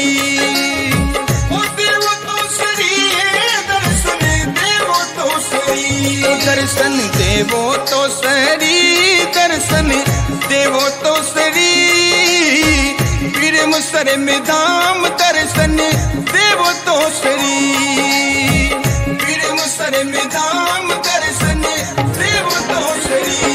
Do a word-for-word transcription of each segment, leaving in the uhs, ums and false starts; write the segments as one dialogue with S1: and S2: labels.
S1: ओ देवो तो सरी दर्शन देवो तो सरी
S2: दर्शन देवो तो सरी दर्शन देवो तो सरी पीर मुसर में धाम दर्शन देवो तो सरी पीर मुसर में धाम दर्शन देवो तो सरी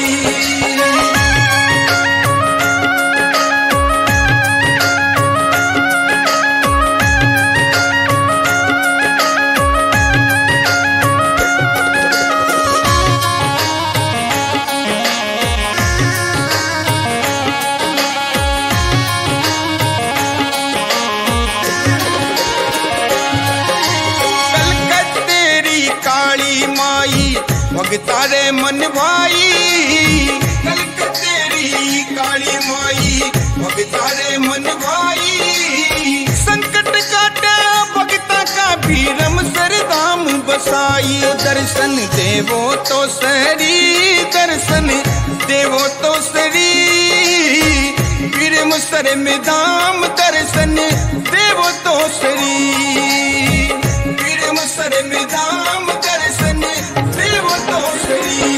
S2: भगतारे मन भाई कलकत्तेरी काली माई भगतारे मन भाई संकट काटे भगता का भीरम सरधाम बसाई दर्शन देवो तो सरी दर्शन देवो तो सरी पीर मुसर में धाम दर्शन देवो तो सरी पीर मुसर में धाम दर्शन देवो तो सरी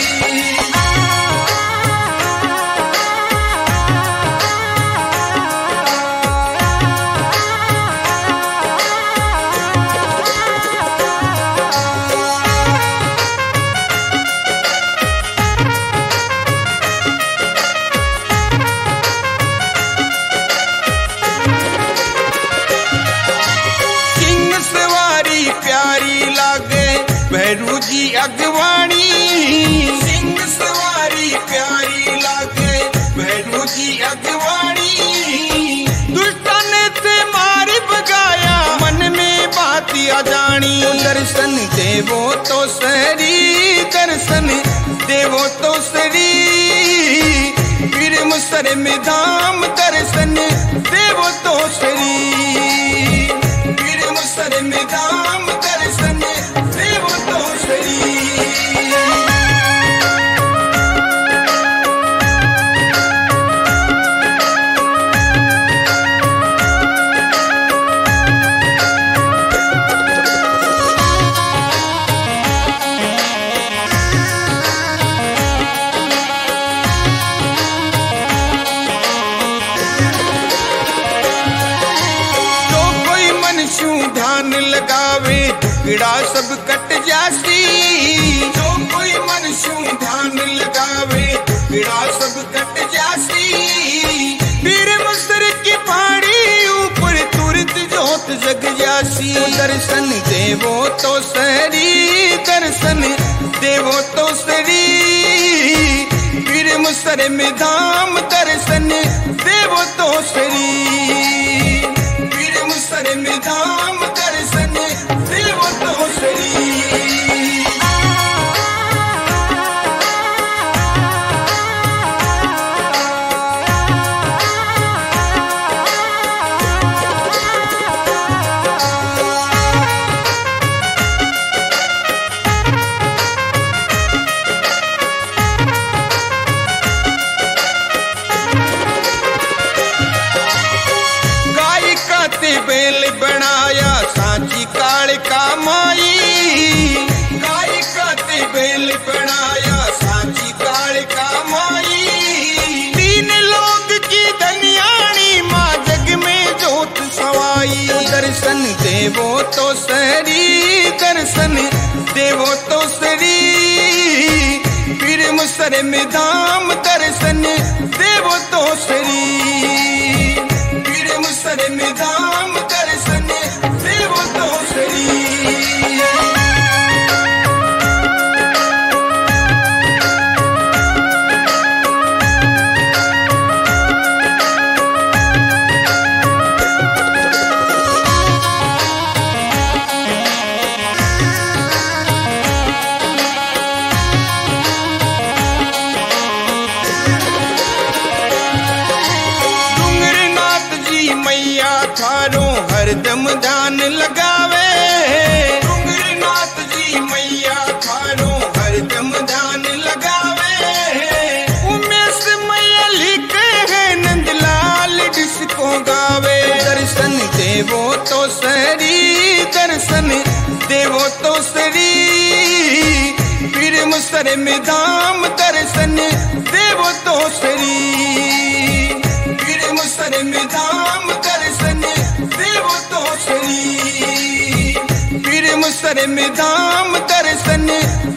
S2: भैरू जी अगवाणी सिंह सवारी प्यारी लागे भैरू जी अगवाणी दुष्टन से मारी भगाया मन में बात अजानी दर्शन देवो तो सरी दर्शन देवो तो सरी पीर मुसर में धाम दर्शन देवो तो सरी पीर मुसर में धाम दर्शन देवो तो सरी ध्यान लगावे टुकड़ा सब कट जासी जो कोई मनुष्य ध्यान लगावे टुकड़ा सब कट जासी पीर मुसर की पहाड़ी ऊपर तुरंत जोत जग जासी दर्शन देवो तो सरी दर्शन देवो तो सरी पीर मुसर में धाम दर्शन देवो तो सरी पीर मुसर में धाम दर्शन देवो तो सरी बेल बनाया सांची काल का माई गाय का बेल बनाया सांची काल का माई तीन लोग की धनियाणी माँ जग में जोत सवाई दर्शन देवो तो सरी दर्शन देवो तो सरी पीर मुसर में धाम दर्शन देवो तो सरी पीर मुसर में धाम दर्शन देवो तो सरी थारो हरदम ध्यान लगावे डूंगरनाथ जी मैया थारो हरदम ध्यान लगावे उमेश मैया लिखे है नंदलाल जिसको गावे दर्शन दे सरी दर्शन देवो तो सरी पीर मुसर में धाम दर्शन देवो तो सरी पीर मुसर में धाम दर्शन देवो तो सरी पीर मुसर में धाम दर्शन